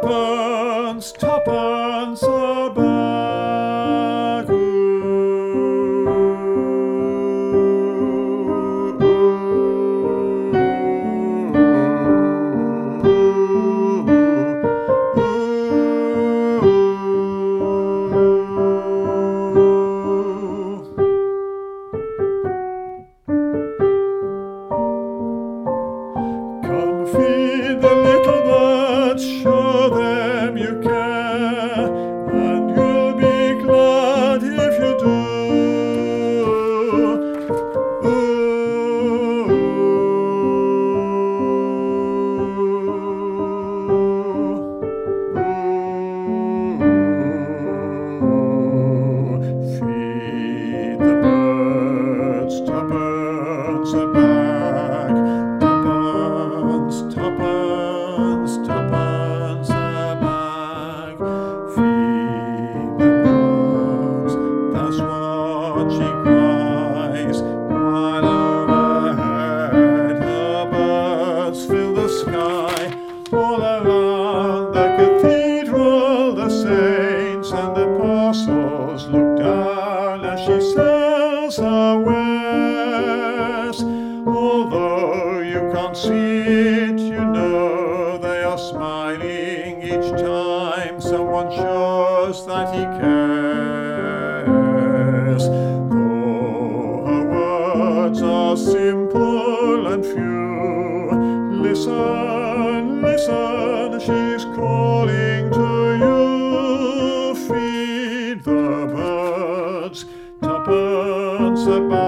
Tuppence, twopence a bag. Come feed the little birds, show them you care, and you'll be glad if you do. Feed the birds, tuppence a bag. Tuppence, twopence a bag. Feed the birds, that's what she cries, while overhead her birds fill the sky. All around the cathedral the saints and the apostles look down as she sells her wares. Although you can't see it, you know they are smiling each time someone shows that he cares. Though her words are simple and few, listen, listen, she's calling to you. Feed the birds, tuppence a bag.